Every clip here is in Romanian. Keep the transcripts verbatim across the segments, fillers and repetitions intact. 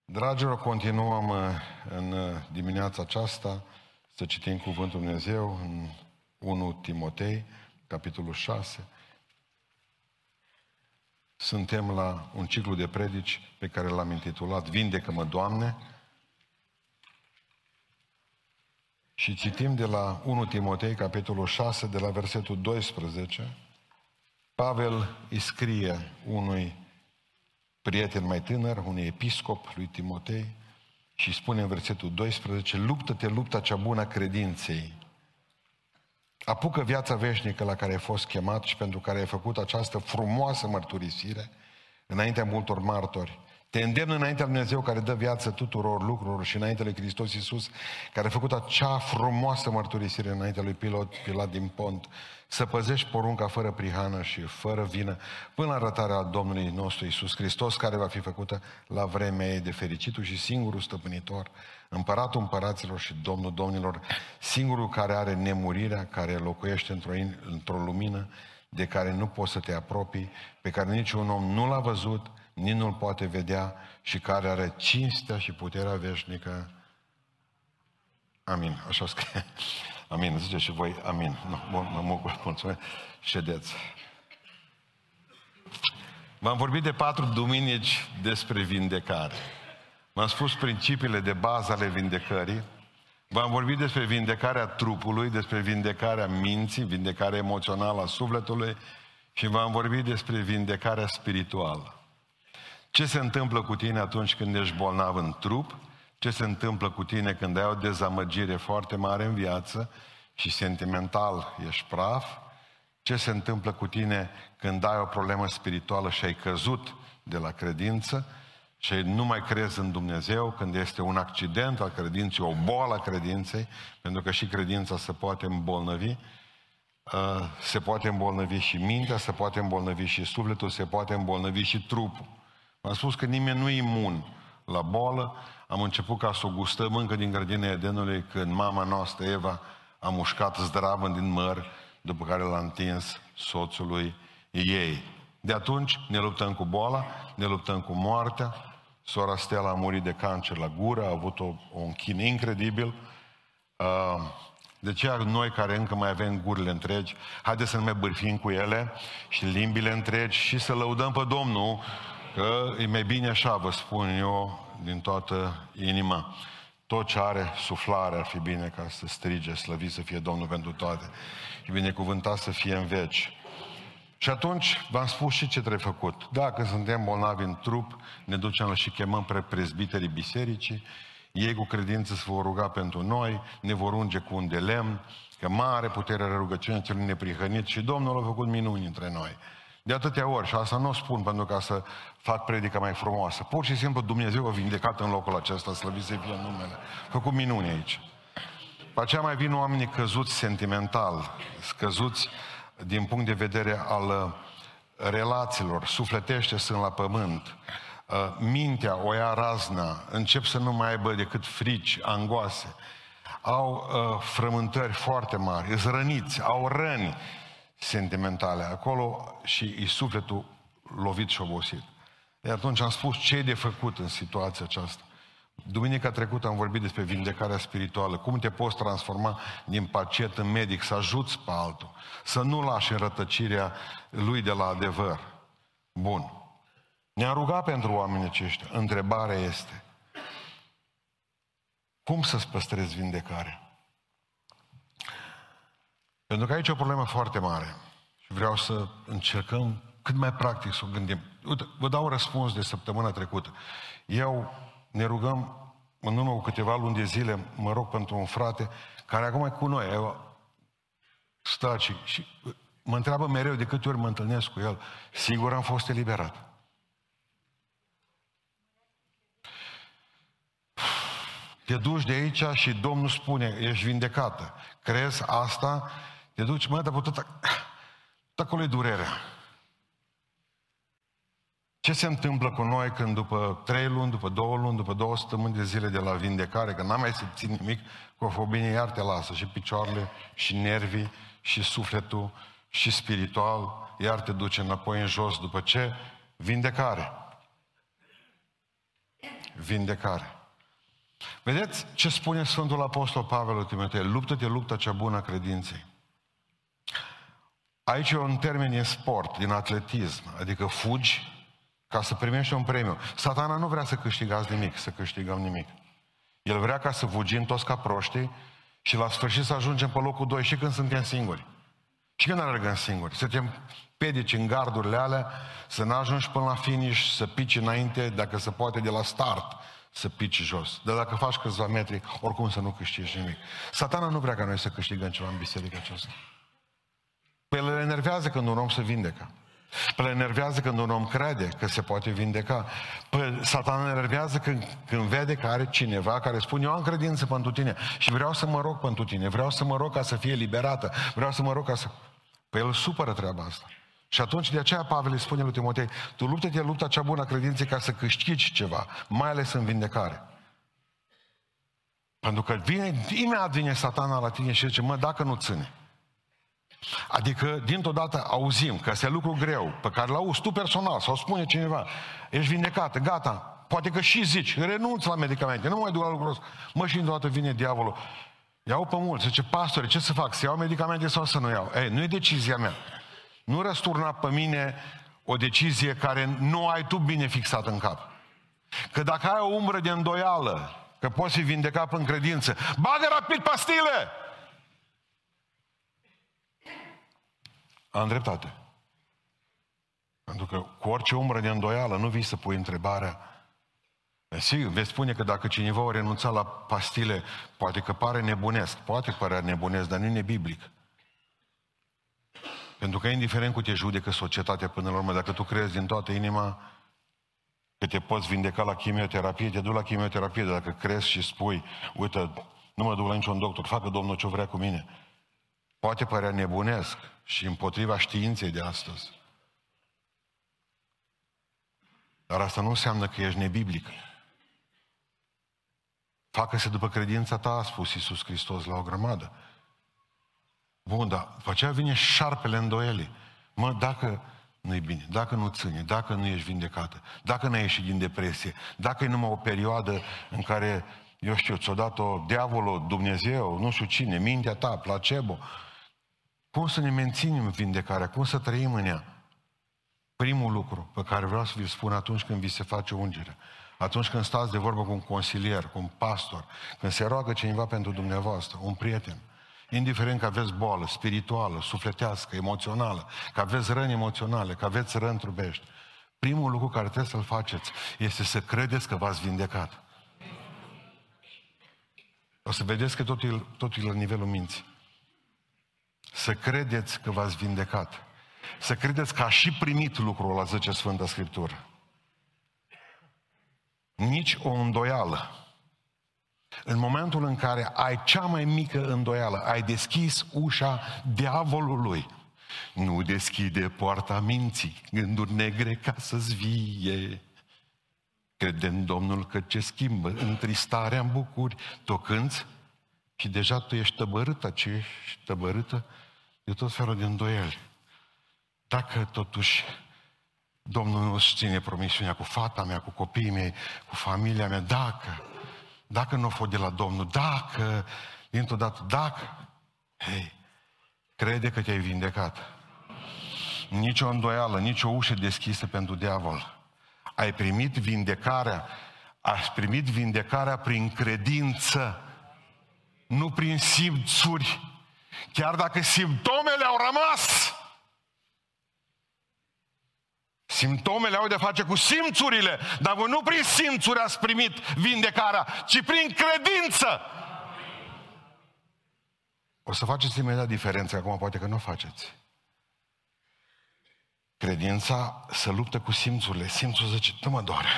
Dragilor, continuăm în dimineața aceasta să citim Cuvântul Lui Dumnezeu în unu Timotei, capitolul șase. Suntem la un ciclu de predici pe care l-am intitulat Vindecă-mă, Doamne. Și citim de la unu Timotei, capitolul șase, de la versetul doisprezece. Pavel îi scrie unui prieten mai tânăr, unui episcop lui Timotei, și spune în versetul doisprezece: luptă-te lupta cea bună a credinței. Apucă viața veșnică la care ai fost chemat și pentru care ai făcut această frumoasă mărturisire înaintea multor martori. Te îndemn înaintea lui Dumnezeu care dă viață tuturor lucrurilor și înaintea lui Hristos Iisus care a făcut acea frumoasă mărturisire înaintea lui Pilat, Pilat din Pont, să păzești porunca fără prihană și fără vină până la arătarea Domnului nostru Iisus Hristos, care va fi făcută la vremea ei de fericitul și singurul stăpânitor, împăratul împăraților și Domnul domnilor, singurul care are nemurirea, care locuiește într-o, într-o lumină de care nu poți să te apropii, pe care niciun om nu l-a văzut, nici nu-l poate vedea și care are cinstea și puterea veșnică. Amin. Așa scrie. Amin. Ziceți și voi amin. Nu, bun, mă bucur, mulțumesc. Ședeți. V-am vorbit de patru duminici despre vindecare. V-am spus principiile de bază ale vindecării. V-am vorbit despre vindecarea trupului, despre vindecarea minții, vindecarea emoțională a sufletului și v-am vorbit despre vindecarea spirituală. Ce se întâmplă cu tine atunci când ești bolnav în trup? Ce se întâmplă cu tine când ai o dezamăgire foarte mare în viață și sentimental ești praf? Ce se întâmplă cu tine când ai o problemă spirituală și ai căzut de la credință și nu mai crezi în Dumnezeu, când este un accident al credinței, o boală a credinței, pentru că și credința se poate îmbolnăvi, se poate îmbolnăvi și mintea, se poate îmbolnăvi și sufletul, se poate îmbolnăvi și trupul. Am spus că nimeni nu e imun la boală. Am început ca să o gustăm încă din grădina Edenului, când mama noastră, Eva, a mușcat zdravăn din măr, după care l-a întins soțului ei. De atunci ne luptăm cu boala, ne luptăm cu moartea. Sora Stella a murit de cancer la gură, a avut o, un chin incredibil. De aceea noi care încă mai avem gurile întregi, haideți să ne mai bârfim cu ele și limbile întregi și să lăudăm pe Domnul, că e mai bine așa, vă spun eu, din toată inima. Tot ce are suflare ar fi bine ca să strige, slăvit să fie Domnul pentru toate. Și binecuvântat să fie în veci. Și atunci v-am spus și ce trebuie făcut. Dacă suntem bolnavi în trup, ne ducem la și chemăm pre prezbiterii bisericii, ei cu credință se vor ruga pentru noi, ne vor unge cu un de lemn, că mare putere are rugăciunea celui neprihănit și Domnul a făcut minuni între noi. De atâtea ori, și asta nu o spun pentru ca să fac predica mai frumoasă. Pur și simplu Dumnezeu a vindecat în locul acesta, slăvit să fie numele. A făcut minuni aici. Pe aceea mai vin oamenii căzuți sentimental, scăzuți din punct de vedere al relațiilor, sufletește sunt la pământ, mintea o ia razna, încep să nu mai aibă decât frici, angoase, au frământări foarte mari, îs răniți, au răni sentimentale acolo și e sufletul lovit și obosit. De atunci am spus ce e de făcut în situația aceasta. Duminica trecută am vorbit despre vindecarea spirituală, cum te poți transforma din pacient în medic, să ajuți pe altul, să nu lași înrătăcirea lui de la adevăr. Bun. Ne-a rugat pentru oamenii aceștia. Întrebarea este: cum să-ți păstrezi vindecarea? Pentru că aici e o problemă foarte mare și vreau să încercăm cât mai practic să o gândim. Uite, vă dau un răspuns de săptămâna trecută. Eu ne rugăm în urmă cu câteva luni de zile, mă rog pentru un frate care acum e cu noi. Eu stă și, și mă întreabă mereu de câte ori mă întâlnesc cu el. Sigur am fost eliberat. Te duci de aici și Domnul spune, ești vindecată. Crezi asta? Te duci, mă, dar tot acolo e durerea. Ce se întâmplă cu noi când după trei luni, după două luni, după două săptămâni de zile de la vindecare, că n-am mai simțit nimic, cu o fobie iar te lasă și picioarele, și nervii, și sufletul, și spiritual, iar te duce înapoi în jos. După ce? Vindecare. vindecare. Vedeți ce spune Sfântul Apostol Pavel lui Timotei? Luptă-te lupta cea bună a credinței. Aici e un termen din sport, din atletism, adică fugi ca să primești un premiu. Satana nu vrea să câștigați nimic, să câștigăm nimic. El vrea ca să fugim toți ca proștii și la sfârșit să ajungem pe locul doi și când suntem singuri. Și când alergăm singuri, să te pedici în gardurile alea, să nu ajungi până la finish, să pici înainte, dacă se poate de la start, să pici jos. Dar dacă faci câțiva metri, oricum să nu câștigi nimic. Satana nu vrea ca noi să câștigăm ceva în biserica aceasta. Pe el le enervează când un om se vindecă. Pe el le enervează când un om crede că se poate vindeca. Pe Satana ne enervează când, când vede că are cineva care spune: eu am credință pentru tine și vreau să mă rog pentru tine, vreau să mă rog ca să fie liberată, vreau să mă rog ca să... Păi el supără treaba asta. Și atunci de aceea Pavel îi spune lui Timotei: tu luptă-te lupta cea bună a credinței ca să câștigi ceva, mai ales în vindecare. Pentru că vine, imediat vine Satana la tine și zice: mă, dacă nu ține. Adică, dintr-o dată auzim că este lucru greu, pe care l-auzi tu personal, sau spune cineva, ești vindecată, gata, poate că și zici, renunți la medicamente, nu mai duc la lucrul ăsta. Mă, și dintr-o dată vine diavolul, iau pe mulți, zice: pastore, ce să fac, să iau medicamente sau să nu iau? Ei, nu e decizia mea. Nu răsturna pe mine o decizie care nu ai tu bine fixată în cap. Că dacă ai o umbră de îndoială, că poți fi vindecat în credință, bagă rapid pastile! Am dreptate. Pentru că cu orice umbră de îndoială nu vii să pui întrebarea. Sigur, veți spune că dacă cineva a renunțat la pastile, poate că pare nebunesc. Poate părea nebunesc, dar nu e nebiblic. Pentru că indiferent cu te judecă societatea până la urmă, dacă tu crezi din toată inima că te poți vindeca la chimioterapie, te duci la chimioterapie, dar dacă crezi și spui: uite, nu mă duc la niciun doctor, facă Domnul ce vrea cu mine. Poate părea nebunesc și împotriva științei de astăzi. Dar asta nu înseamnă că ești nebiblic. Facă-se după credința ta, a spus Iisus Hristos la o grămadă. Bun, dar după aceea vine șarpele îndoielii. Mă, dacă nu-i bine, dacă nu ține, dacă nu ești vindecată, dacă n-ai ieșit din depresie, dacă e numai o perioadă în care, eu știu, ți-o dat-o diavolul, Dumnezeu, nu știu cine, mintea ta, placebo, cum să ne menținem vindecarea, cum să trăim în ea? Primul lucru pe care vreau să vi-l spun atunci când vi se face ungere, atunci când stați de vorbă cu un consilier, cu un pastor, când se roagă cineva pentru dumneavoastră, un prieten, indiferent că aveți boală spirituală, sufletească, emoțională, că aveți răni emoționale, că aveți răni trupești, primul lucru care trebuie să-l faceți este să credeți că v-ați vindecat. O să vedeți că totul, totul e la nivelul minții. Să credeți că v-ați vindecat. Să credeți că a și primit lucrul ăla, zice Sfânta Scriptură. Nici o îndoială. În momentul în care ai cea mai mică îndoială, ai deschis ușa diavolului. Nu deschide poarta minții, gânduri negre ca să-ți vie. Crede în Domnul că ce schimbă întristarea în bucuri, tu cânți și deja tu ești tăbărâtă, ce ești tăbărâtă de tot felul de îndoieli. Dacă totuși Domnul nu își ține promisiunea cu fata mea, cu copiii mei, cu familia mea, dacă, dacă nu o fă de la Domnul, dacă, dintr-o dată, dacă, hei, crede că te-ai vindecat. Nici o îndoială, nici o ușă deschisă pentru diavol. Ai primit vindecarea, ai primit vindecarea prin credință, nu prin simțuri. Chiar dacă simptomele au rămas, simptomele au de face cu simțurile, dar voi nu prin simțuri ați primit vindecarea, ci prin credință. O să faceți imediat diferența, acum poate că nu o faceți. Credința se luptă cu simțurile. Simțul zice: tu mă doare.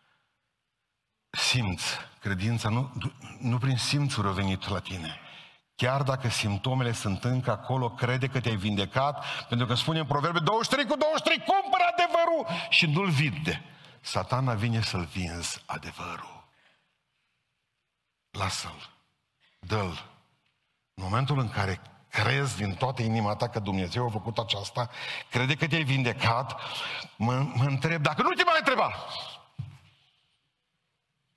Simți. Credința nu, nu prin simțuri a venit la tine. Chiar dacă simptomele sunt încă acolo, crede că te-ai vindecat, pentru că spune în Proverbe douăzeci și trei cu douăzeci și trei, cumpără adevărul și nu-l vinde. Satana vine să-l vinzi adevărul. Lasă-l. Dă-l. În momentul în care crezi din toată inima ta că Dumnezeu a făcut aceasta, crede că te-ai vindecat, mă, mă întreb, dacă nu te mai întreba,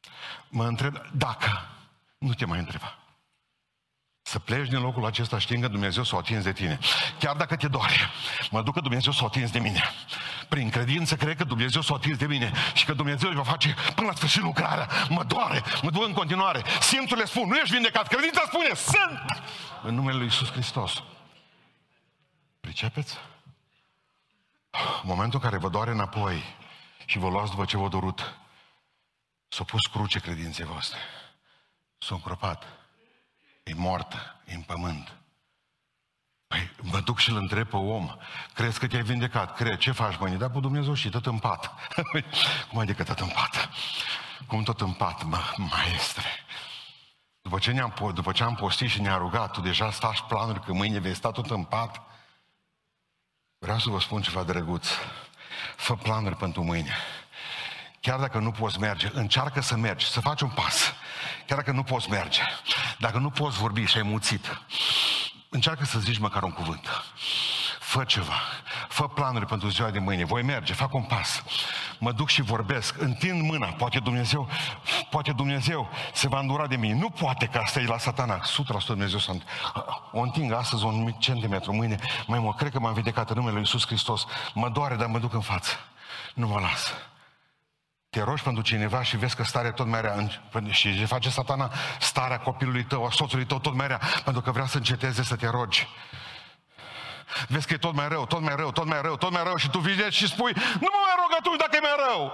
Mă întreb, dacă, nu te mai întreba. Să pleci din locul acesta știind că Dumnezeu s-o atins de tine. Chiar dacă te doare, mă duc că Dumnezeu s-o atins de mine. Prin credință cred că Dumnezeu s-o atins de mine și că Dumnezeu îi va face până la sfârșit lucrarea. Mă doare, mă duc în continuare. Simțurile spun, nu ești vindecat. Credința spune, sunt! În numele Lui Iisus Hristos. Pricepeți? În momentul în care vă doare înapoi și vă luați după ce v-a dorut, s-a pus cruce credinței voastre. S-a încropat. E moartă, e în pământ. Păi mă duc și îl întreb pe om, crezi că te-ai vindecat? Cred, ce faci, mâine? Da, pe Dumnezeu și tot în pat. Cum adică tot în pat? Cum tot în pat, mă, maestre? După ce, ne-am, după ce am postit și ne-a rugat, tu deja stași planuri că mâine vei sta tot în pat? Vreau să vă spun ceva drăguț. Fă planuri pentru mâine. Chiar dacă nu poți merge, încearcă să mergi, să faci un pas. Chiar dacă nu poți merge, dacă nu poți vorbi și ai muțit, încearcă să zici măcar un cuvânt. Fă ceva. Fă planuri pentru ziua de mâine. Voi merge, fac un pas. Mă duc și vorbesc, întind mâna. Poate Dumnezeu, poate Dumnezeu se va îndura de mine. Nu poate că asta e la Satana. o sută la sută Dumnezeu să o înting astăzi un mic centimetru, mâine. Mai mă, cred că m-am vindecat în numele Lui Iisus Hristos. Mă doare, dar mă duc în față. Nu mă las. Te rogi pentru cineva și vezi că starea tot mai rea și face Satana starea copilului tău, a soțului tău tot mai rea, pentru că vrea să înceteze să te rogi. Vezi că e tot mai rău, tot mai rău, tot mai rău, tot mai rău și tu vii și spui, nu mă mai rog atunci dacă e mai rău.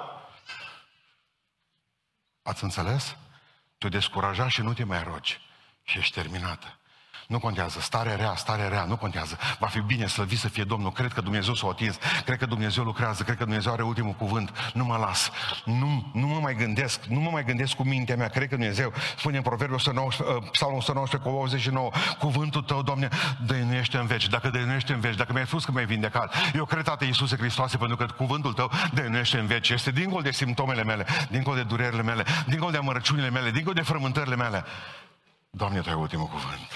Ați înțeles? Tu descurajat și nu te mai rogi și ești terminată. Nu contează, starea rea, starea rea, nu contează. Va fi bine, slăvit să fie Domnul. Cred că Dumnezeu s-a atins, cred că Dumnezeu lucrează, cred că Dumnezeu are ultimul cuvânt. Nu mă las, nu, nu mă mai gândesc, nu mă mai gândesc cu mintea mea. Cred că Dumnezeu spune în Proverbiul o sută nouăsprezece, Psalmul o sută nouăsprezece cu optzeci și nouă, cuvântul tău, Doamne, dăinuiește în veci. Dacă dăinuiește în veci, dacă mi-ai spus că m-ai vindecat, eu cred, Tată Iisuse Hristoase, pentru că cuvântul tău dăinuiește în veci. Este dincolo de simptomele mele, dincolo de durerile mele, dincolo de amărăciunile mele, dincolo de frământările mele. Doamne, tu ai ultimul cuvânt.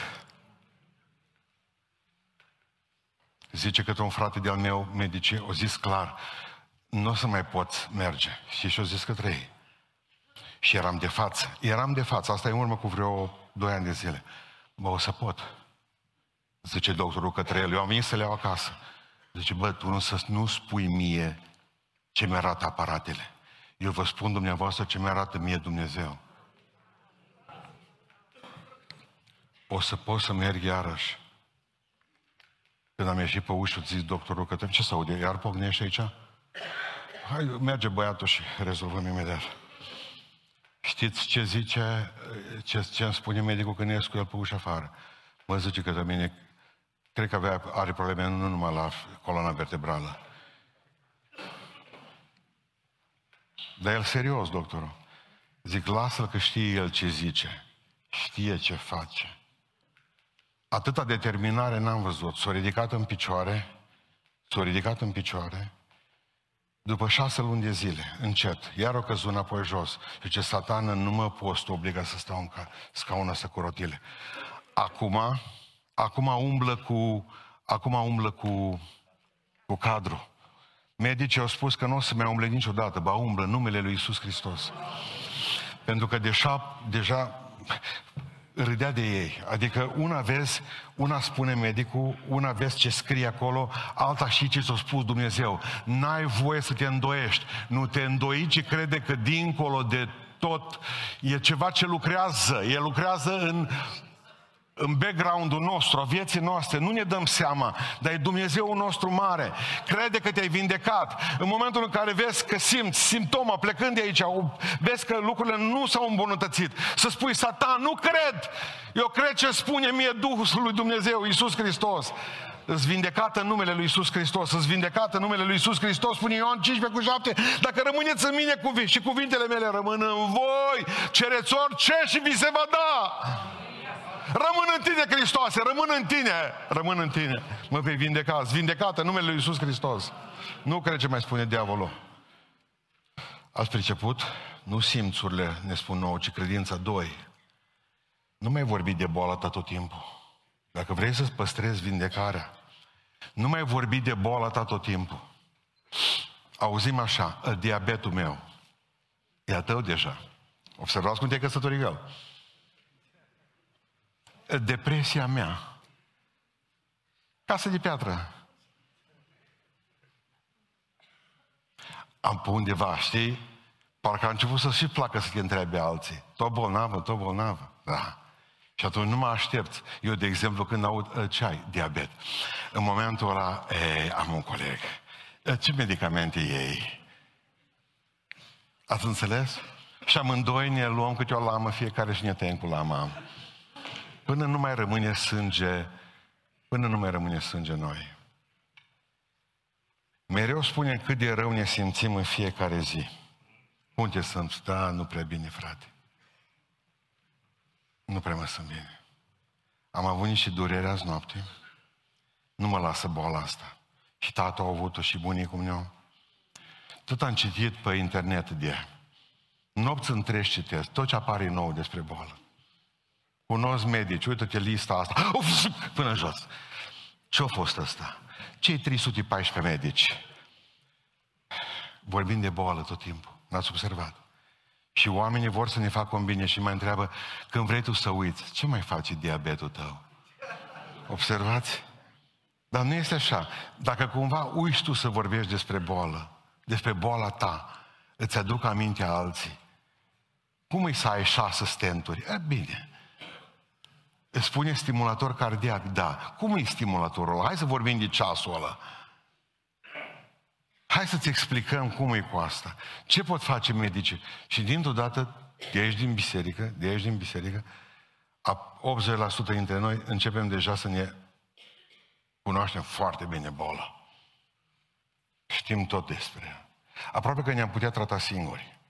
Zice că un frate de-al meu, medici, o zis clar, nu o să mai poți merge. Și și-o zis către ei. Și eram de față. Eram de față, asta e în urmă cu vreo doi ani de zile. Bă, o să pot. Zice doctorul către el, eu am venit să le iau acasă. Zice, bă, tu nu, să, nu spui mie ce mi-arată aparatele. Eu vă spun dumneavoastră ce mi-arată mie Dumnezeu. O să pot să merg iarăși. Când am ieșit pe ușă, zis doctorul că ce se aude? Iar pocnește aici? Hai, merge băiatul și rezolvăm imediat. Știți ce zice, ce, ce îmi spune medicul când ies cu el pe ușă afară? Mă zice că de mine, cred că avea, are probleme nu numai la coloana vertebrală. Dar el serios, doctorul. Zic, lasă-l că știe el ce zice. Știe ce face. Atâta determinare n-am văzut. S-a ridicat în picioare, s-a ridicat în picioare, după șase luni de zile, încet, iar o căzut înapoi jos. Și ce Satană, nu mă poți obliga să stau în scaunul ăsta cu rotile. Acum, acum umblă cu, acum umblă cu, cu cadru. Medicii au spus că nu o să mai umble niciodată, ba umblă în numele lui Iisus Hristos. Pentru că deja, deja râdea de ei. Adică una vezi, una spune medicul, una vezi ce scrie acolo, alta și ce ți-a spus Dumnezeu. N-ai voie să te îndoiești. Nu te îndoi, ci crede că dincolo de tot e ceva ce lucrează. El lucrează în, în background-ul nostru, a vieții noastre. Nu ne dăm seama, dar e Dumnezeul nostru mare. Crede că te-ai vindecat. În momentul în care vezi că simți simptoma plecând de aici, vezi că lucrurile nu s-au îmbunătățit, să spui, Satan, nu cred! Eu cred ce spune mie Duhul lui Dumnezeu, Iisus Hristos. Îți vindecată în numele lui Iisus Hristos, îți vindecată în numele lui Iisus Hristos, spune Ioan cincisprezece cu șapte, dacă rămâneți în mine cuvi, și cuvintele mele rămân în voi, cereți orice și vi se va da. Rămân în tine, Hristoase, rămân în tine, rămân în tine. Mă vei vindeca, îți vindecată în numele lui Iisus Hristos. Nu cred ce mai spune diavolul. Ați priceput? Nu simțurile ne spun nouă, ci credința. Doi. Nu mai vorbi de boală tot timpul. Dacă vrei să-ți păstrezi vindecarea, nu mai vorbi de boală tot timpul. Auzim așa, diabetul meu, e a tău deja. Observați cum te-ai căsătorit el. Depresia mea. Casă de piatră. Am pe undeva, știi? Parcă a început să și placă să te întrebe alții. Tot bolnavă, tot bolnavă. Da. Și atunci nu mă aștept. Eu, de exemplu, când aud ce ai, diabet, în momentul ăla, ei, am un coleg. Ce medicamente iei? Ați înțeles? Și amândoi ne luăm câte o lamă, fiecare și ne tăiem cu lama. Până nu mai rămâne sânge, până nu mai rămâne sânge noi. Mereu spunem cât de rău ne simțim în fiecare zi. Unde sunt? Da, nu prea bine, frate. Nu prea mă sunt bine. Am avut niște dureri azi noapte. Nu mă lasă boala asta. Și tata a avut-o și bunicul meu. Tot am citit pe internet de ea. Nopți întregi citesc. Tot ce apare nou despre boală. Cunosc medici. Uită-te lista asta. Uf, până jos. Ce-a fost asta? Cei trei sute paisprezece medici. Vorbim de boală tot timpul. N-ați observat? Și oamenii vor să ne facă un bine și mă întreabă, când vrei tu să uiți, ce mai face diabetul tău? Observați? Dar nu este așa. Dacă cumva uiți tu să vorbești despre boală, despre boala ta, îți aduc aminte a alții. Cum îi să ai șase stenturi? E bine. Îți spune stimulator cardiac? Da. Cum e stimulatorul ăla? Hai să vorbim de ceasul ăla. Hai să-ți explicăm cum e cu asta. Ce pot face medicii? Și dintr-o dată, de aici din biserică, de aici din biserică, optzeci la sută dintre noi începem deja să ne cunoaștem foarte bine boala. Știm tot despre ea. Aproape că ne-am putea trata singuri.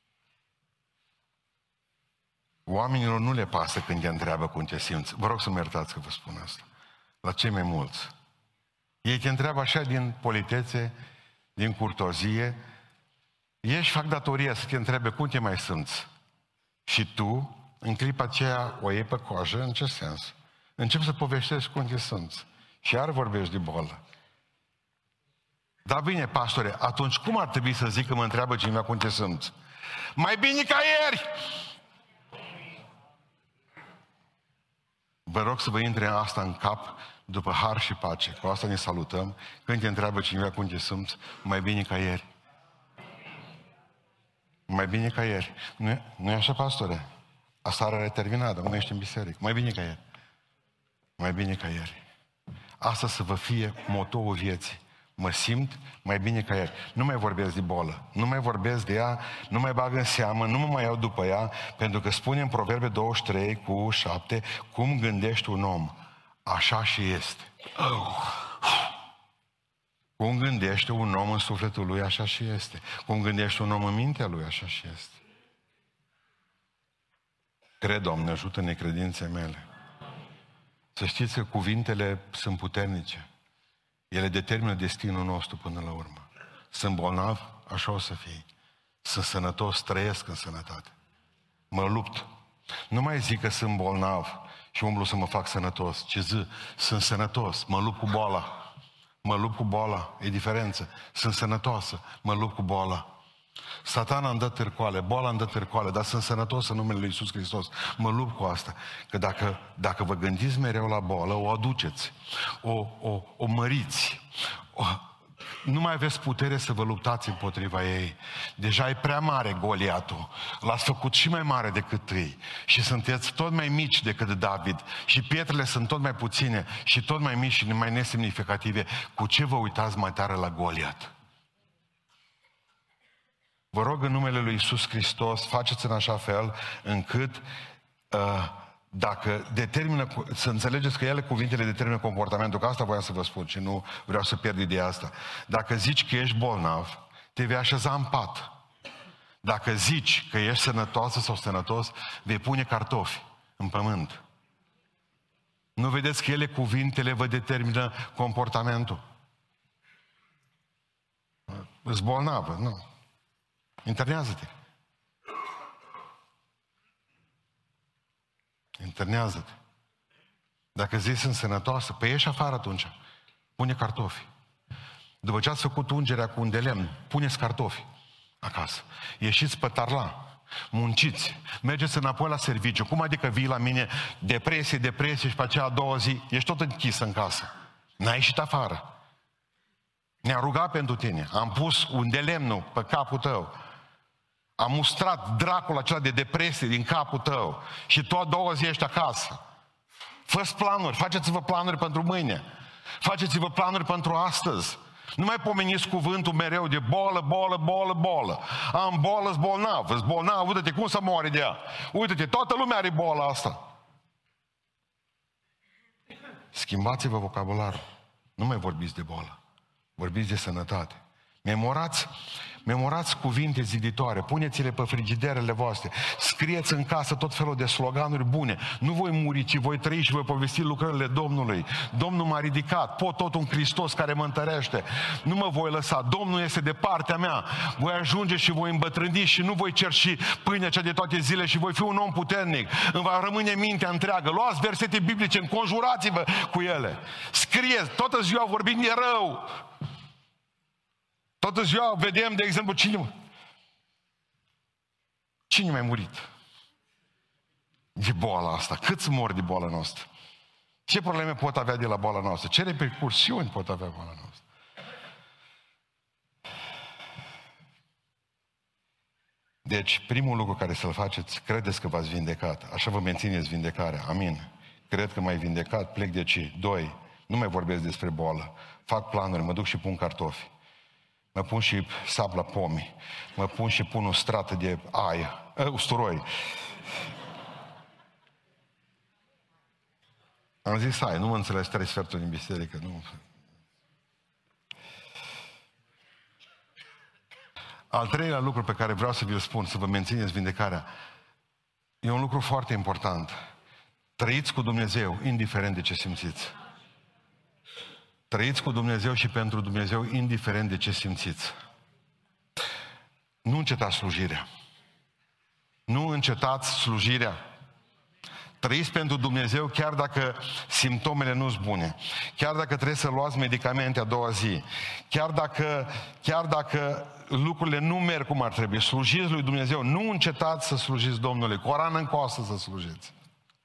Oamenilor nu le pasă când te întreabă cum te simți. Vă rog să mă iertați că vă spun asta. La cei mai mulți. Ei te întreabă așa din politețe, din curtozie. Ei își fac datoria să te întrebe cum te mai simți. Și tu, în clipa aceea, o iei pe coajă, în ce sens? Începi să povestești cum te simți. Și iar vorbești de boală. Dar bine, pastore, atunci cum ar trebui să zic că mă întreabă cineva cum te simți? Mai bine ca ieri! Vă rog să vă intre asta în cap după har și pace. Cu asta ne salutăm. Când te întreabă cineva cum te simți, mai bine ca ieri. Mai bine ca ieri. Nu e, nu e așa, pastore? Asta are terminat, dar nu ești în biserică. Mai bine ca ieri. Mai bine ca ieri. Asta să vă fie motoul vieții. Mă simt mai bine ca ieri. Nu mai vorbesc de bolă. Nu mai vorbesc de ea, nu mai bag în seamă, nu mă mai iau după ea, pentru că spune în Proverbe douăzeci și trei cu șapte, cum gândești un om, așa și este. Cum gândește un om în sufletul lui, așa și este. Cum gândește un om în mintea lui, așa și este. Cred, Doamne, ajută necredințe mele. Să știți că cuvintele sunt puternice. Ele determină destinul nostru până la urmă. Sunt bolnav, așa o să fie. Sunt sănătos, trăiesc în sănătate. Mă lupt. Nu mai zic că sunt bolnav și umblu să mă fac sănătos, ci zic, sunt sănătos, mă lupt cu boala. Mă lupt cu boala, e diferență. Sunt sănătoasă, mă lupt cu boala. Satana îmi dă târcoale, boala îmi dă târcoale, dar sunt sănătos în numele lui Iisus Hristos. Mă lupt cu asta. Că dacă, dacă vă gândiți mereu la boală, o aduceți, o, o, o măriți, o, nu mai aveți putere să vă luptați împotriva ei. Deja e prea mare Goliatul. L-ați făcut și mai mare decât ei. Și sunteți tot mai mici decât David. Și pietrele sunt tot mai puține și tot mai mici și mai nesemnificative. Cu ce vă uitați mai tare la Goliat? Vă rog în numele lui Iisus Hristos, faceți în așa fel încât uh, dacă determină, să înțelegeți că ele, cuvintele, determină comportamentul, că asta voiam să vă spun și nu vreau să pierd ideea asta. Dacă zici că ești bolnav, te vei așeza în pat. Dacă zici că ești sănătoasă sau sănătos, vei pune cartofi în pământ. Nu vedeți că ele, cuvintele, vă determină comportamentul? Îți bolnavă, nu. Internează-te. Internează-te. Dacă zici sunt sănătoasă, păi ieși afară atunci. Pune cartofi. După ce ați făcut ungerea cu un de lemn, puneți cartofi acasă. Ieșiți pe tarla. Munciți, mergeți înapoi la serviciu. Cum adică vii la mine, depresie, depresie și pe aceea a doua zi ești tot închis în casă? N-ai ieșit afară. Ne-am rugat pentru tine, am pus un de lemnul pe capul tău, am mustrat dracul acela de depresie din capul tău și tu a doua zi ești acasă. Fă-ți planuri, faceți-vă planuri pentru mâine, faceți-vă planuri pentru astăzi. Nu mai pomeniți cuvântul mereu de bolă, bolă, bolă, bolă. Am bolă, sunt bolnav, sunt bolnav, uite-te cum să moare de ea. Uite-te, toată lumea are boala asta. Schimbați-vă vocabularul. Nu mai vorbiți de bolă. Vorbiți de sănătate. Memorați, memorați cuvinte ziditoare, puneți-le pe frigiderele voastre, scrieți în casă tot felul de sloganuri bune. Nu voi muri, ci voi trăi și voi povesti lucrările Domnului. Domnul m-a ridicat, pot tot un Hristos care mă întărește. Nu mă voi lăsa, Domnul este de partea mea. Voi ajunge și voi îmbătrâni și nu voi cerși pâinea cea de toate zile și voi fi un om puternic. Îmi va rămâne mintea întreagă. Luați versete biblice, înconjurați-vă cu ele. Scrieți, toată ziua vorbind de rău. Toată ziua vedem, de exemplu, cine... Cine mai murit? De boala asta. Câți mor de boala noastră? Ce probleme pot avea de la boala noastră? Ce repercursiuni pot avea boala noastră? Deci, primul lucru care să-l faceți, credeți că v-ați vindecat. Așa vă mențineți vindecarea. Amin. Cred că m-ai vindecat, plec de aici. Doi, nu mai vorbesc despre boală. Fac planuri, mă duc și pun cartofi. Mă pun și sap la pomi. Mă pun și pun o strată de aia, usturoi. Am zis, hai, nu mă înțeles trei sferturi din biserică, nu. Al treilea lucru pe care vreau să vi-l spun, să vă mențineți vindecarea, e un lucru foarte important. Trăiți cu Dumnezeu, indiferent de ce simțiți. Trăiți cu Dumnezeu și pentru Dumnezeu, indiferent de ce simțiți. Nu încetați slujirea. Nu încetați slujirea. Trăiți pentru Dumnezeu chiar dacă simptomele nu sunt bune. Chiar dacă trebuie să luați medicamente a doua zi. Chiar dacă, chiar dacă lucrurile nu merg cum ar trebui. Slujiți lui Dumnezeu. Nu încetați să slujiți Domnului. Cu o rană în coastă să slujiți.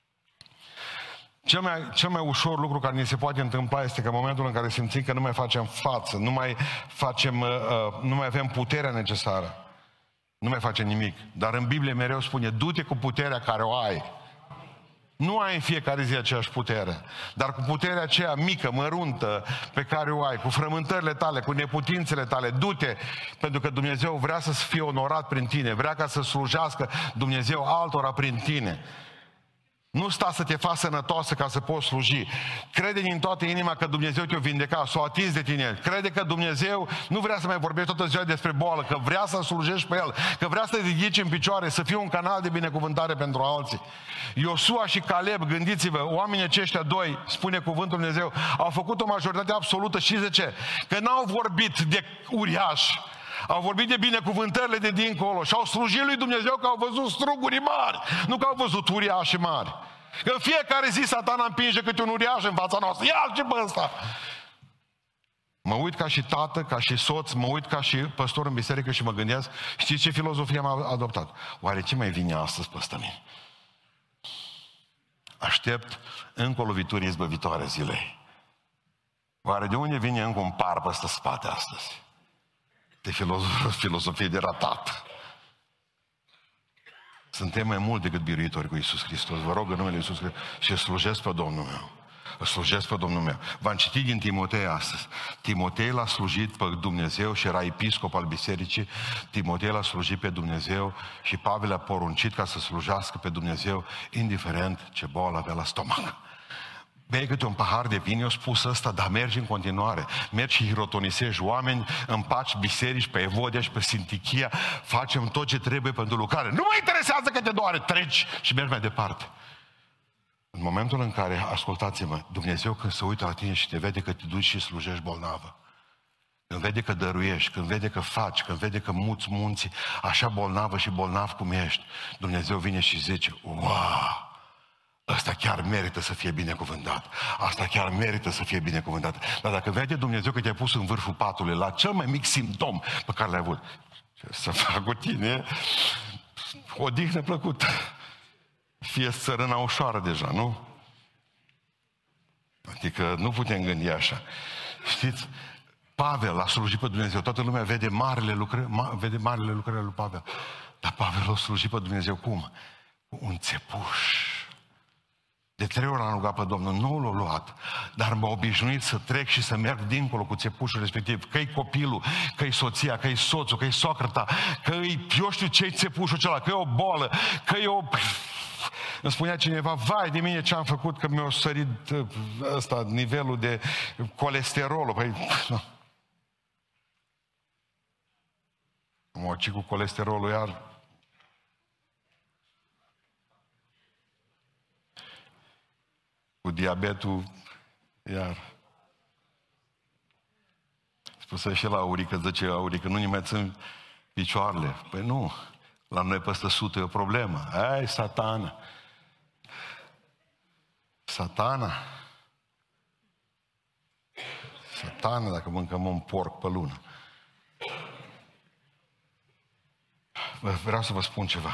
Cel mai, cel mai ușor lucru care ne se poate întâmpla este că în momentul în care simțim că nu mai facem față, nu mai, facem, uh, nu mai avem puterea necesară, nu mai facem nimic. Dar în Biblie mereu spune, du-te cu puterea care o ai. Nu ai în fiecare zi aceeași putere, dar cu puterea aceea mică, măruntă, pe care o ai, cu frământările tale, cu neputințele tale, du-te, pentru că Dumnezeu vrea să fie onorat prin tine, vrea ca să slujească Dumnezeu altora prin tine. Nu sta să te faci sănătoasă ca să poți sluji. Crede din toată inima că Dumnezeu te-o vindeca, s-o atins de tine. Crede că Dumnezeu nu vrea să mai vorbești toată ziua despre boală, că vrea să slujești pe El, că vrea să te ridici în picioare, să fii un canal de binecuvântare pentru alții. Iosua și Caleb, gândiți-vă, oamenii aceștia doi, spune cuvântul Dumnezeu, au făcut o majoritate absolută și zice că n-au vorbit de uriași, au vorbit de binecuvântările de dincolo și au slujit lui Dumnezeu că au văzut struguri mari, nu că au văzut uriași mari. Că în fiecare zi Satana împinge câte un uriaș în fața noastră. Ia ce bă ăsta! Mă uit ca și tată, ca și soț, mă uit ca și păstor în biserică și mă gândesc, știți ce filozofie am adoptat? Oare ce mai vine astăzi peste mine? Aștept încă o lovitură izbăvitoare zilei. Oare de unde vine încă un par peste spate astăzi? De filozofie, filozofie de ratat. Suntem mai mult decât biruitori cu Iisus Hristos. Vă rog în numele Iisus Hristos și slujesc pe Domnul meu. Îl slujesc pe Domnul meu. V-am citit din Timotei astăzi. Timotei l-a slujit pe Dumnezeu și era episcop al bisericii. Timotei l-a slujit pe Dumnezeu și Pavel a poruncit ca să slujească pe Dumnezeu indiferent ce boală avea la stomac. Bei câte un pahar de vin, eu spus ăsta, dar mergi în continuare. Mergi și hirotonisești oameni, împaci biserici pe Evodia și pe Sintichia, facem tot ce trebuie pentru lucrare. Nu mă interesează că te doare, treci și mergi mai departe. În momentul în care, ascultați-mă, Dumnezeu când se uită la tine și te vede că te duci și slujești bolnavă, când vede că dăruiești, când vede că faci, când vede că muți munții așa bolnavă și bolnav cum ești, Dumnezeu vine și zice, wow! Ăsta chiar merită să fie binecuvântat. Asta chiar merită să fie binecuvântat. Dar dacă vede Dumnezeu că te-ai pus în vârful patului, la cel mai mic simptom pe care l-ai avut, ce să fac cu tine? odihnă plăcută. Fie țărâna ușoară deja, nu? Adică nu putem gândi așa. Știți, Pavel a slujit pe Dumnezeu. Toată lumea vede marele lucrări, ma, vede marele lucrări lui Pavel. Dar Pavel a slujit pe Dumnezeu cum? Cu un țepuș. De trei ori am rugat pe Domnul, nu l-a luat, dar m-a obișnuit să trec și să merg dincolo cu țepușul respectiv. Că-i copilul, că-i soția, că-i soțul, că-i socrăta, că-i, eu știu ce-i țepușul acela, că-i o bolă, că-i o... Îmi spunea cineva, vai de mine ce am făcut, că mi-a sărit ăsta, nivelul de colesterol. Păi, nu. Mă oci cu colesterolul iar... Cu diabetul, iar. Spusă și la Aurică, zice Aurică, nu ne mai țin picioarele. Păi nu, la noi peste sută e o problemă. Ai, satana. Satana. Satana dacă mâncăm un porc pe lună. Vreau să vă spun ceva.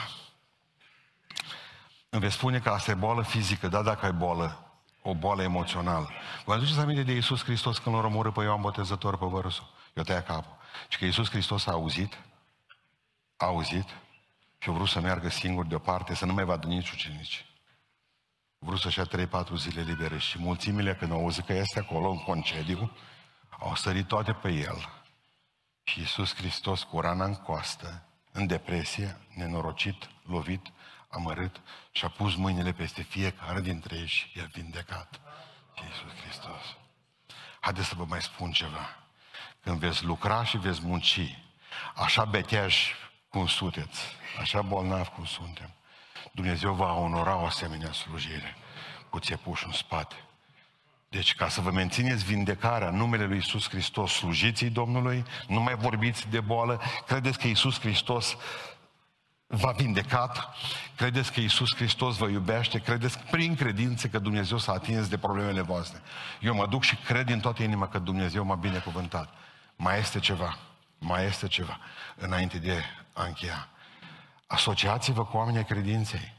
Îmi veți spune că asta e boală fizică, da, dacă ai boală, o boală emoțională. Vă aduceți aminte de Iisus Hristos când l-a omorât pe Ioan Botezător pe vărsul? Eu tăia capul. Și că Iisus Hristos a auzit, a auzit și a vrut să meargă singur deoparte, să nu mai vadă nici ucenici. A vrut să-și ia trei patru zile libere și mulțimile când au auzit că este acolo în concediu, au sărit toate pe el. Și Iisus Hristos cu rana în coastă, în depresie, nenorocit, lovit, amărât și a pus mâinile peste fiecare dintre ei și i-a vindecat. Iisus Hristos. Haideți să vă mai spun ceva. Când veți lucra și veți munci, așa beteași cum sunteți, așa bolnavi cum suntem, Dumnezeu va onora o asemenea slujire cu țepușul în spate. Deci ca să vă mențineți vindecarea în numele lui Iisus Hristos, slujiți-i Domnului, nu mai vorbiți de boală, credeți că Iisus Hristos v-a vindecat, credeți că Iisus Hristos vă iubește, credeți prin credință că Dumnezeu s-a atins de problemele voastre. Eu mă duc și cred din toată inima că Dumnezeu m-a binecuvântat. Mai este ceva, mai este ceva, înainte de a încheia. Asociați-vă cu oamenii credinței.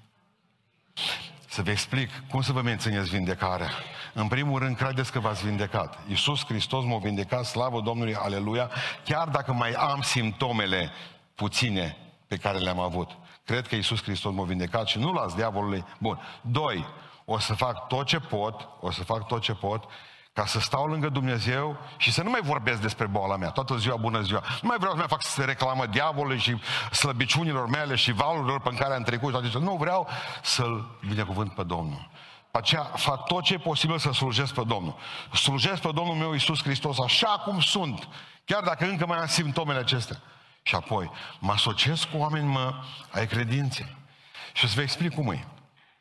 Să vă explic cum să vă mențineți vindecarea. În primul rând, credeți că v-ați vindecat. Iisus Hristos m-a vindecat, slavă Domnului, aleluia, chiar dacă mai am simptomele puține pe care le-am avut. Cred că Iisus Hristos m-a vindecat și nu las diavolului. Bun. Doi, o să fac tot ce pot, o să fac tot ce pot ca să stau lângă Dumnezeu și să nu mai vorbesc despre boala mea. Toată ziua, bună ziua. Nu mai vreau să mai fac să se reclamă diavolului și slăbiciunilor mele și valurilor pe care am trecut. Toate. Nu vreau să-L binecuvânt pe Domnul. Pe aceea fac tot ce e posibil să slujesc pe Domnul. Slujesc pe Domnul meu Iisus Hristos așa cum sunt. Chiar dacă încă mai am simptomele acestea. Și apoi mă asociez cu oameni mă, ai credinței. Și o să vă explic cum e.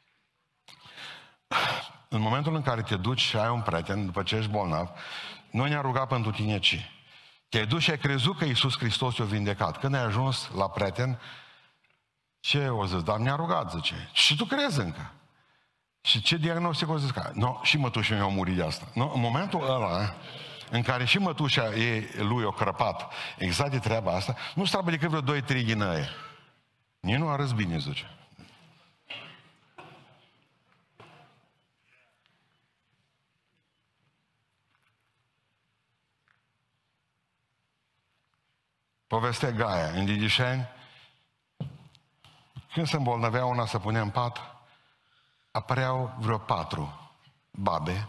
În momentul în care te duci și ai un prieten, după ce ești bolnav, noi ne-am rugat pentru tine ce? Te-ai dus și ai crezut că Iisus Hristos te-a vindecat. Când ai ajuns la prieten, ce o zis? Dar ne-a rugat, zice. Și tu crezi încă. Și ce diagnostic o zis? No, și mătușa mi-a murit de asta. No, în momentul ăla, în care și mătușa ei, lui o crăpat exact de treaba asta, nu strabă decât vreo doi trei ghinăie. Nici nu arăți bine, zice. Povestea Gaia, în Didișeni, când se îmbolnăvea una să punea în pat, apăreau vreo patru babe.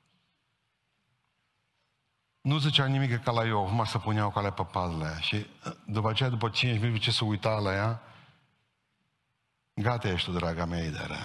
Nu zicea nimic ca la Iov, mă să puneau calea pe pat la ea. Și după aceea, după cinci minute, ce să uita la ea, gata ești tu, draga mea, dar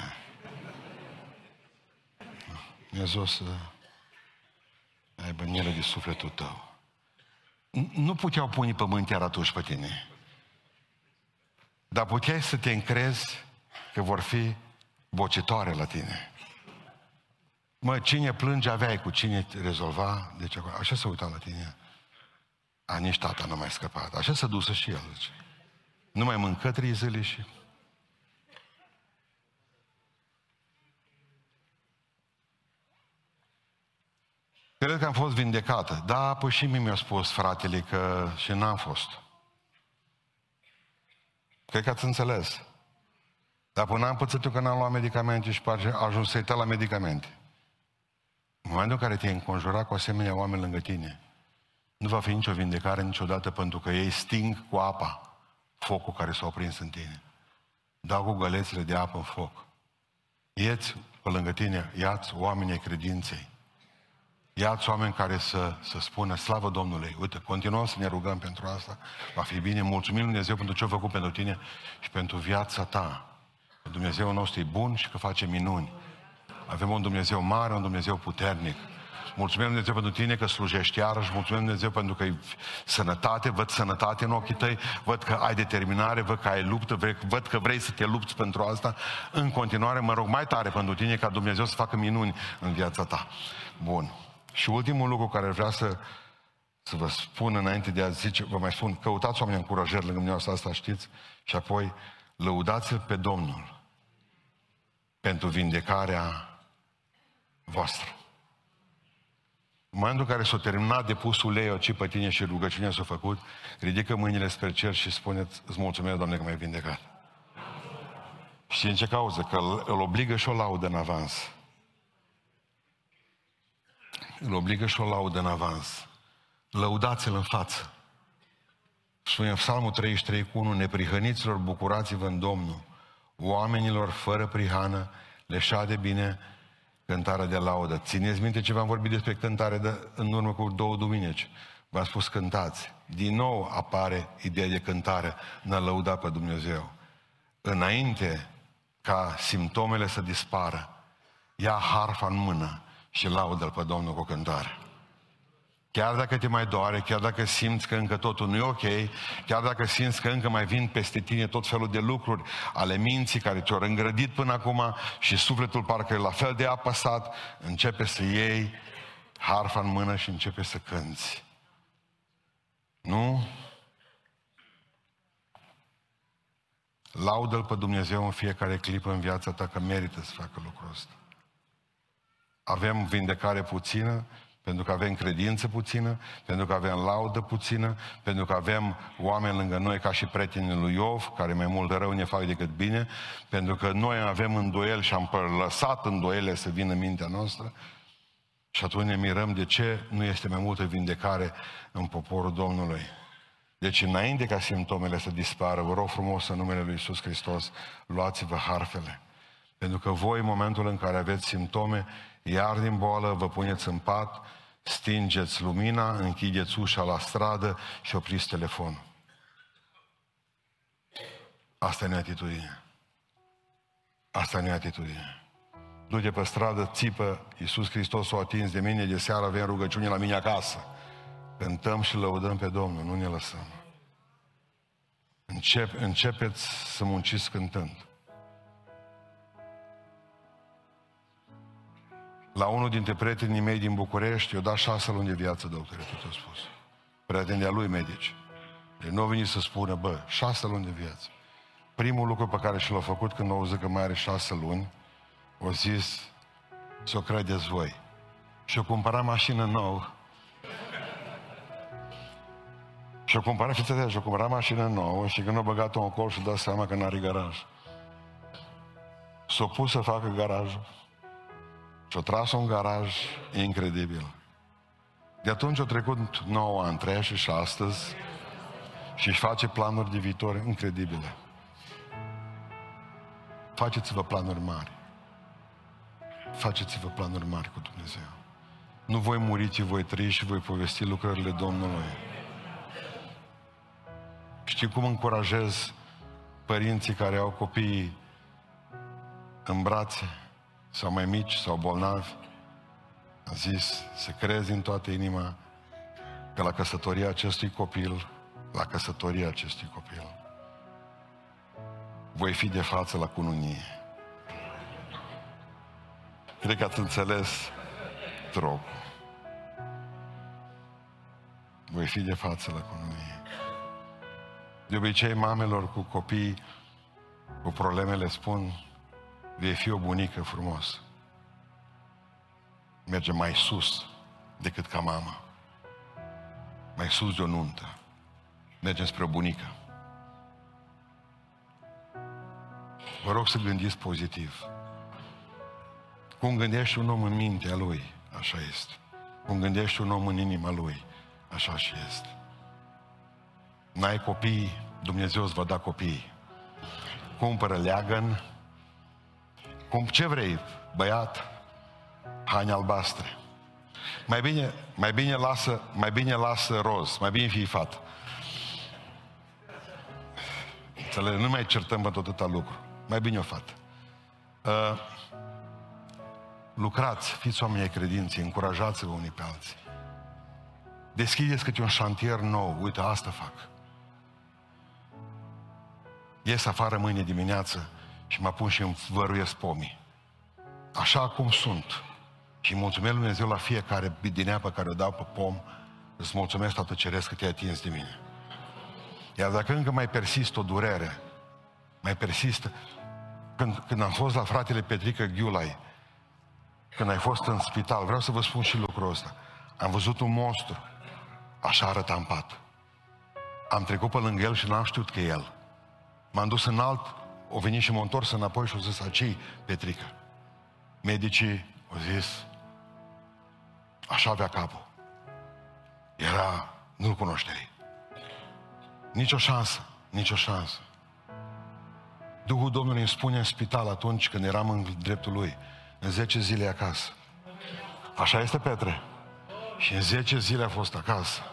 Dumnezeu să aibă milă de sufletul tău. Nu puteau pune pământ chiar atunci pe tine. Dar puteai să te încrezi că vor fi vocitoare la tine. Mă, cine plânge aveai cu cine rezolva, deci așa se uita la tine. A, nici tata nu mai scăpat. Așa se dusă și el, zice. Nu mai mâncă trei zile și... Cred că am fost vindecată. Da, păi și mie mi-a spus fratele că și n-am fost. Cred că ați înțeles. Dar până am pățit eu că n-am luat medicamente și a ajuns să-i la medicamente. În momentul în care te-ai înconjurat cu asemenea oameni lângă tine, nu va fi nicio vindecare niciodată, pentru că ei sting cu apa focul care s-a prins în tine. Dau cu gălețile de apă în foc. Ieți pe lângă tine, ia-ți oamenii credinței. Ia-ți oameni care să, să spună, slavă Domnului, uite, continuăm să ne rugăm pentru asta, va fi bine, mulțumim Lui Dumnezeu pentru ce a făcut pentru tine și pentru viața ta. Dumnezeul nostru e bun și că face minuni. Avem un Dumnezeu mare, un Dumnezeu puternic. Mulțumim Dumnezeu pentru tine că slujești iarăși, mulțumim Dumnezeu pentru că e sănătate, văd sănătate în ochii tăi, văd că ai determinare, văd că ai luptă, văd că vrei să te lupți pentru asta. În continuare mă rog mai tare pentru tine ca Dumnezeu să facă minuni în viața ta. Bun. Și ultimul lucru care vreau să, să vă spun înainte de a zice, vă mai spun, căutați oameni încurajări lângă mine, asta știți, și apoi lăudați-L pe Domnul pentru vindecarea voastră. În momentul în care s-a terminat de pus uleiul ce pe tine și rugăciunea s-a făcut, ridică mâinile spre cer și spuneți, îți mulțumesc, Doamne, că m-ai vindecat. Și în ce cauză? Că îl obligă și o laudă în avans. Îl obligă și o laudă în avans. Lăudați-L în față. Spune în Psalmul treizeci și trei cu unu, neprihăniților, bucurați-vă în Domnul. Oamenilor fără prihană le șade bine cântarea de laudă. Țineți minte ce v-am vorbit despre cântare de, în urmă cu două duminici. V-am spus cântați. Din nou apare ideea de cântare în a lăuda pe Dumnezeu. Înainte ca simptomele să dispară, ia harfa în mână și laudă-L pe Domnul cu cântare. Chiar dacă te mai doare, chiar dacă simți că încă totul nu e ok, chiar dacă simți că încă mai vin peste tine tot felul de lucruri ale minții care te-au îngrădit până acum și sufletul parcă e la fel de apăsat, începe să iei harfa în mână și începe să cânți. Nu? Laudă-L pe Dumnezeu în fiecare clipă în viața ta, că merită să facă lucrul ăsta. Avem vindecare puțină, pentru că avem credință puțină, pentru că avem laudă puțină, pentru că avem oameni lângă noi ca și prietenii lui Iov, care mai mult rău ne fac decât bine, pentru că noi avem îndoieli și am lăsat îndoiele să vină în mintea noastră și atunci ne mirăm de ce nu este mai multă vindecare în poporul Domnului. Deci înainte ca simptomele să dispară, vă rog frumos în numele lui Iisus Hristos, luați-vă harfele. Pentru că voi, în momentul în care aveți simptome, iar din boală, vă puneți în pat, stingeți lumina, închideți ușa la stradă și opriți telefonul. Asta e atitudine. Asta e atitudine. Du-te pe stradă, țipă, Iisus Hristos o atins de mine, de seară avem rugăciune la mine acasă. Cântăm și lăudăm pe Domnul, nu ne lăsăm. Încep, începeți să munciți cântând. La unul dintre prietenii mei din București, i-a dat șase luni de viață, doctore, tot a spus. Prietenii lui medici. Deci nu au venit să spună, bă, șase luni de viață. Primul lucru pe care și l-a făcut când au auzit că mai are șase luni, au zis, să o credeți voi. Și-o cumpărat mașină nouă. Și-o cumpărat, fiți atenți, și-o cumpărat mașină nouă și când a băgat-o în col și-a dat seama că n-are garaj. S-a pus să facă garajul. Și-a tras un garaj incredibil. De atunci a trecut nouă ani, treizeci și astăzi și își face planuri de viitor incredibile. Faceți-vă planuri mari. Faceți-vă planuri mari cu Dumnezeu. Nu voi muri, ci voi trăi și voi povesti lucrările Domnului. Știi cum încurajez părinții care au copiii în brațe, sau mai mici, sau bolnavi? Am zis, să crezi în toată inima că la căsătoria acestui copil, la căsătoria acestui copil, voi fi de față la cununie. Cred că ați înțeles tropul. Voi fi de față la cununie. De obicei, mamelor cu copii cu probleme le spun, vei fi o bunică frumos. Merge mai sus decât ca mama. Mai sus de o nuntă. Mergem spre o bunică. Vă rog să gândiți pozitiv. Cum gândește un om în mintea lui, așa este. Cum gândește un om în inima lui, așa și este. N-ai copii, Dumnezeu îți va da copii. Cumpără leagăn. Cum, ce vrei, băiat? Haine albastre. Mai bine, mai bine lasă, mai bine lasă roz, mai bine fii fată. Înțeleg, nu mai certăm pe tot atâta lucru. Mai bine o fată. Uh, lucrați, fiți oameni ai credinței, încurajați-vă unii pe alții. Deschideți câte un șantier nou. Uite, asta fac. Ies afară mâine dimineață și mă pun și îmi văruiesc pomii. Așa cum sunt. Și mulțumesc Lui Dumnezeu la fiecare bidinea pe care o dau pe pom. Îți mulțumesc, Tată Ceresc, că te-ai atins de mine. Iar dacă încă mai persistă o durere, mai persistă... Când, când am fost la fratele Petrică Ghiulai, când ai fost în spital, vreau să vă spun și lucrul ăsta. Am văzut un monstru. Așa arăta în pat. Am trecut pe lângă el și n-am știut că e el. M-am dus în alt, o venit și m-a întors înapoi și au zis, acei Petrică. Medicii au zis, așa avea capul. Era, nu-l cunoșteai. Nici o șansă, nici o șansă. Duhul Domnului îmi spune în spital atunci când eram în dreptul lui, în zece zile acasă. Așa este, Petre? Și în zece zile a fost acasă.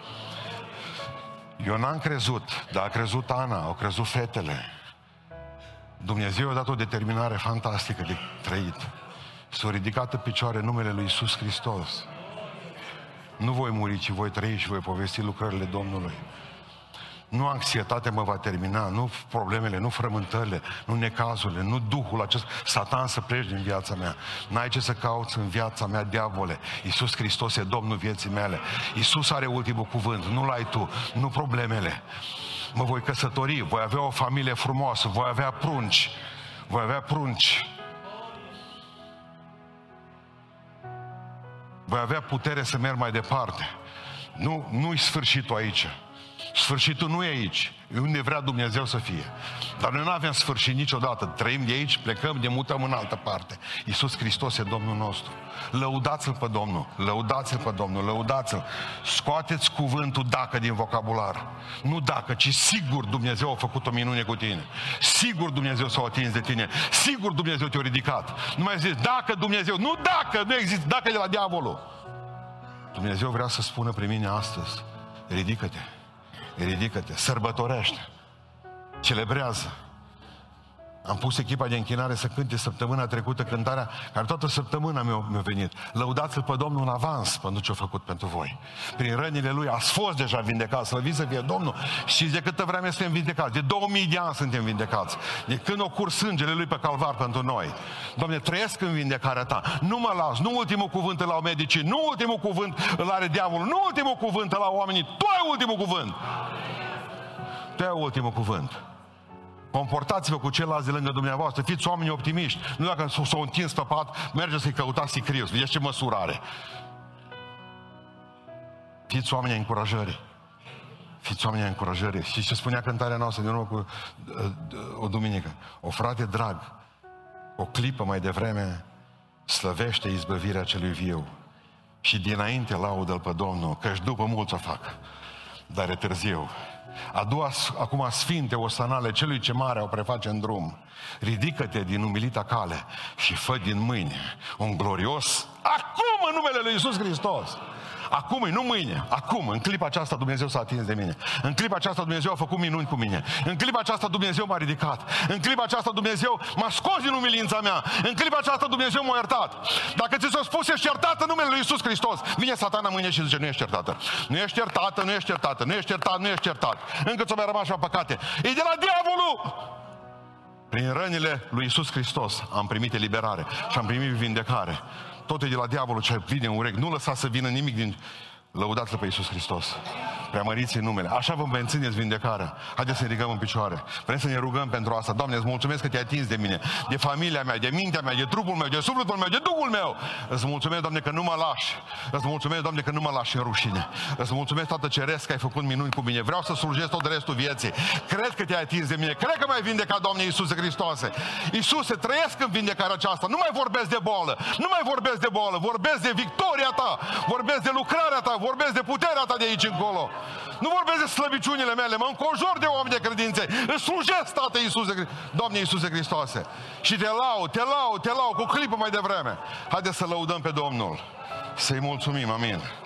Eu n-am crezut, dar a crezut Ana, au crezut fetele. Dumnezeu a dat o determinare fantastică de trăit. S-a ridicat în picioare numele lui Iisus Hristos. Nu voi muri, ci voi trăi și voi povesti lucrările Domnului. Nu anxietatea mă va termina, nu problemele, nu frământările, nu necazurile, nu duhul acest Satan să pleci din viața mea. N-ai ce să cauți în viața mea, diavole. Iisus Hristos e Domnul vieții mele. Iisus are ultimul cuvânt, nu l-ai tu, nu problemele. Mă voi căsători, voi avea o familie frumoasă, voi avea prunci, voi avea prunci. Voi avea putere să merg mai departe. Nu, nu-i sfârșitul aici. Sfârșitul nu e aici. E unde vrea Dumnezeu să fie. Dar noi nu avem sfârșit niciodată. Trăim de aici, plecăm, ne mutăm în altă parte. Iisus Hristos e Domnul nostru. Lăudați-L pe Domnul. Lăudați-L pe Domnul. Lăudați-L. Scoateți cuvântul dacă din vocabular. Nu dacă, ci sigur Dumnezeu a făcut o minune cu tine. Sigur Dumnezeu s-a atins de tine. Sigur Dumnezeu te-a ridicat. Nu mai zici dacă Dumnezeu. Nu dacă. Nu există. Dacă e de la diavolul. Dumnezeu vrea să spună prin mine astăzi. Ridică-te. Ridică-te, sărbătorește, celebrează. Am pus echipa de închinare să cânte săptămâna trecută cântarea care toată săptămâna mi-a, mi-a venit. Lăudați-L pe Domnul în avans pentru ce a făcut pentru voi. Prin rănile Lui ați fost deja vindecați, slăviți să fie Domnul. Și de câtă vreme suntem vindecați? De două mii de ani suntem vindecați. De când o curs sângele Lui pe calvar pentru noi. Doamne, trăiesc în vindecarea Ta. Nu mă las, nu ultimul cuvânt îl au medicii, nu ultimul cuvânt îl are diavolul, nu ultimul cuvânt îl au oamenii. Tu ai ultimul cuvânt. Tu ai ultimul cuvânt. Comportați-vă cu ceilalți de lângă dumneavoastră, fiți oameni optimiști. Nu dacă s-au întins pe pat, mergeți să-i căutați sicriu, să vedeți ce măsură are. Fiți oameni ai încurajării. Fiți oameni ai încurajării. Și ce spunea cântarea noastră din urmă cu o duminică? O frate drag, o clipă mai devreme, slăvește izbăvirea celui viu. Și dinainte laudă-L pe Domnul, că-și după mulți o fac. Dar e târziu. A doua, acum sfinte osanale celui ce mare o preface în drum. Ridică-te din umilita cale și fă din mâine un glorios acum în numele lui Iisus Hristos. Acum, nu mâine, acum, în clipa aceasta Dumnezeu s-a atins de mine. În clipa aceasta Dumnezeu a făcut minuni cu mine. În clipa aceasta Dumnezeu m-a ridicat. În clipa aceasta Dumnezeu m-a scos din umilința mea. În clipa aceasta Dumnezeu m-a iertat. Dacă ți s-a spus ești iertată în numele lui Iisus Hristos, vine Satana mâine și zice nu ești iertată. Nu ești iertată, nu ești iertată, nu ești iertat, nu ești iertat. Încă ți-o mai rămas la păcate. E de la diavolul! Prin rănile lui Iisus Hristos am primit eliberare și am primit vindecare. Tot e de la diavolul ce vine în urechi. Nu lăsa să vină nimic din... Lăudați-L pe Iisus Hristos. preamăriți în numele. Așa vă mențineți vindecarea. Haideți să ne ridicăm în picioare. Vrem să ne rugăm pentru asta. Doamne, îți mulțumesc că te-ai atins de mine, de familia mea, de mintea mea, de trupul meu, de sufletul meu, de Duhul meu. Îți mulțumesc, Doamne, că nu mă lași. Îți mulțumesc, Doamne, că nu mă lași în rușine. Îți mulțumesc, Tată Ceresc, că ai făcut minuni cu mine. Vreau să slujesc tot restul vieții. Cred că te-ai atins de mine. Cred că m-ai vindecat, Doamne Iisuse Hristoase. Iisuse, trăiesc în vindecarea aceasta. Nu mai vorbesc de boală. Nu mai vorbesc de boală. Vorbesc de victoria ta. Vorbesc de lucrarea ta. Vorbesc de puterea ta de aici încolo. Nu vorbesc de slăbiciunile mele. Mă înconjur de oameni de credințe. Îți slujesc, Tată Iisuse, Doamne Iisuse Hristoase. Și te laud, te laud, te laud cu o clipă mai devreme. Haideți să lăudăm pe Domnul. Să-i mulțumim. Amin.